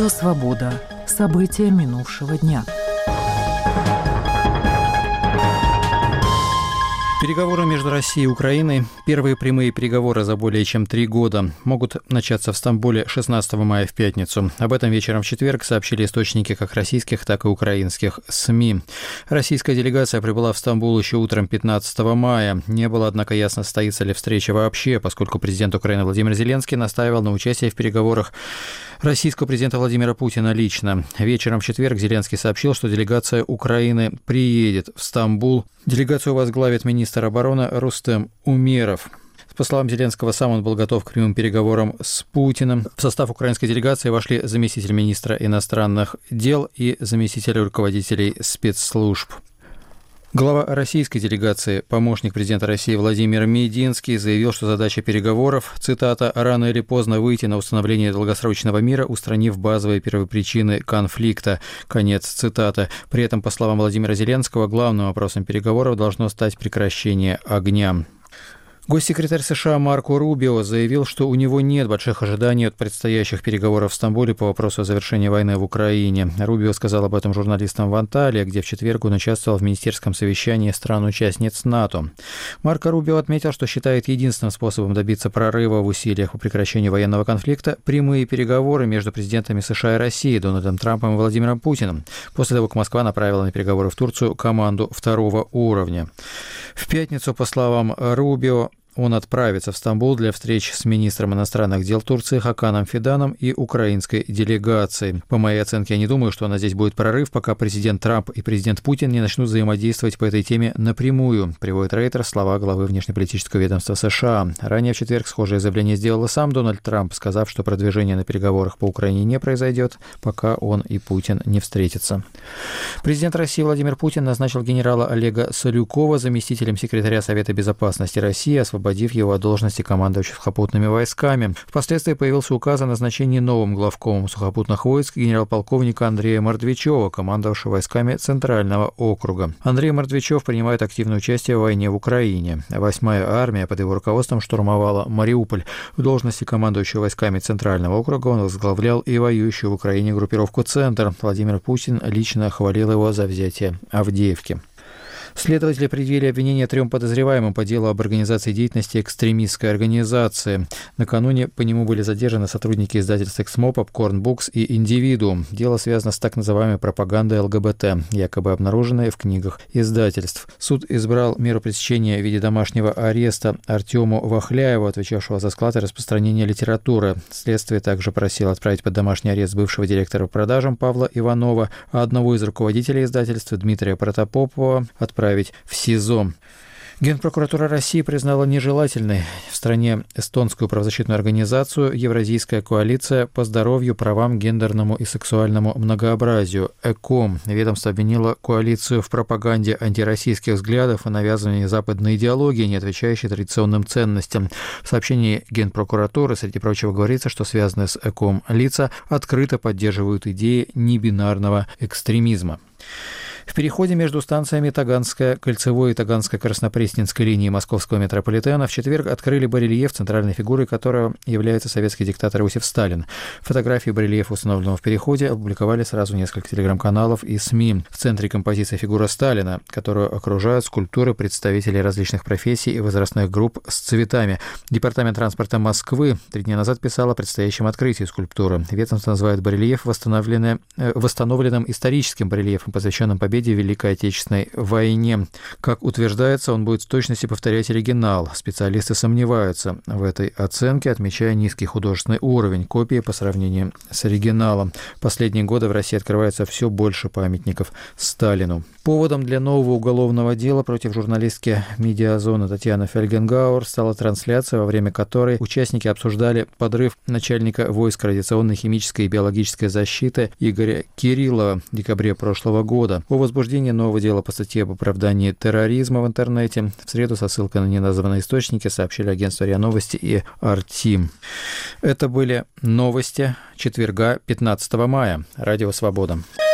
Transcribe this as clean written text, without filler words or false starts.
Радио «Свобода». События минувшего дня. Переговоры между Россией и Украиной, первые прямые переговоры за более чем 3 года, могут начаться в Стамбуле 16 мая в пятницу. Об этом вечером в четверг сообщили источники как российских, так и украинских СМИ. Российская делегация прибыла в Стамбул еще утром 15 мая. Не было, однако, ясно, состоится ли встреча вообще, поскольку президент Украины Владимир Зеленский настаивал на участии в переговорах российского президента Владимира Путина лично. Вечером в четверг Зеленский сообщил, что делегация Украины приедет в Стамбул. Делегацию возглавит министр обороны Рустем Умеров. По словам Зеленского, сам он был готов к прямым переговорам с Путиным. В состав украинской делегации вошли заместитель министра иностранных дел и заместитель руководителей спецслужб. Глава российской делегации, помощник президента России Владимир Мединский, заявил, что задача переговоров, цитата, «рано или поздно выйти на установление долгосрочного мира, устранив базовые первопричины конфликта». Конец цитаты. При этом, по словам Владимира Зеленского, главным вопросом переговоров должно стать прекращение огня. Госсекретарь США Марко Рубио заявил, что у него нет больших ожиданий от предстоящих переговоров в Стамбуле по вопросу о завершении войны в Украине. Рубио сказал об этом журналистам в Анталии, где в четверг он участвовал в министерском совещании стран-участниц НАТО. Марко Рубио отметил, что считает единственным способом добиться прорыва в усилиях по прекращению военного конфликта прямые переговоры между президентами США и России Дональдом Трампом и Владимиром Путиным, после того, как Москва направила на переговоры в Турцию команду второго уровня. В пятницу, по словам Рубио, он отправится в Стамбул для встреч с министром иностранных дел Турции Хаканом Фиданом и украинской делегацией. По моей оценке, я не думаю, что здесь будет прорыв, пока президент Трамп и президент Путин не начнут взаимодействовать по этой теме напрямую, приводит Рейтер слова главы внешнеполитического ведомства США. Ранее в четверг схожее заявление сделал и сам Дональд Трамп, сказав, что продвижение на переговорах по Украине не произойдет, пока он и Путин не встретятся. Президент России Владимир Путин назначил генерала Олега Салюкова заместителем секретаря Совета безопасности России, освободив его от должности командующего сухопутными войсками. Впоследствии появился указ о назначении новым главкомом сухопутных войск генерал-полковника Андрея Мордвичева, командовавшего войсками Центрального округа. Андрей Мордвичев принимает активное участие в войне в Украине. 8-я армия под его руководством штурмовала Мариуполь. В должности командующего войсками Центрального округа он возглавлял и воюющую в Украине группировку «Центр». Владимир Путин лично хвалил его за взятие Авдеевки. Следователи предъявили обвинения 3 подозреваемым по делу об организации деятельности экстремистской организации. Накануне по нему были задержаны сотрудники издательств «Эксмо», «Попкорн Букс» и «Индивидуум». Дело связано с так называемой пропагандой ЛГБТ, якобы обнаруженной в книгах издательств. Суд избрал меру пресечения в виде домашнего ареста Артему Вахляеву, отвечавшего за склад и распространение литературы. Следствие также просило отправить под домашний арест бывшего директора по продажам Павла Иванова, а одного из руководителей издательства Дмитрия Протопопова отправить в СИЗО. Генпрокуратура России признала нежелательной в стране эстонскую правозащитную организацию «Евразийская коалиция по здоровью, правам, гендерному и сексуальному многообразию» ЭКОМ. Ведомство обвинило коалицию в пропаганде антироссийских взглядов и навязывании западной идеологии, не отвечающей традиционным ценностям. В сообщении Генпрокуратуры, среди прочего, говорится, что связанные с ЭКОМ лица открыто поддерживают идеи небинарного экстремизма. В переходе между станциями Таганская кольцевой и Таганско-Краснопресненской линии московского метрополитена в четверг открыли барельеф, центральной фигурой которого является советский диктатор Иосиф Сталин. Фотографии барельефа, установленного в переходе, опубликовали сразу несколько телеграм-каналов и СМИ. В центре композиции фигура Сталина, которую окружают скульптуры представителей различных профессий и возрастных групп с цветами. Департамент транспорта Москвы 3 дня назад писал о предстоящем открытии скульптуры. Ведомство называет барельеф восстановленным историческим барельефом, посвященным победе в Великой Отечественной войне. Как утверждается, он будет в точности повторять оригинал. Специалисты сомневаются в этой оценке, отмечая низкий художественный уровень копии по сравнению с оригиналом. В последние годы в России открывается все больше памятников Сталину. Поводом для нового уголовного дела против журналистки «Медиазоны» Татьяны Фельгенгауэр стала трансляция, во время которой участники обсуждали подрыв начальника войск радиационной, химической и биологической защиты Игоря Кириллова в декабре прошлого года. О возбуждении нового дела по статье об оправдании терроризма в интернете в среду со ссылкой на неназванные источники сообщили агентство РИА Новости и Артим. Это были новости четверга, 15 мая. Радио «Свобода».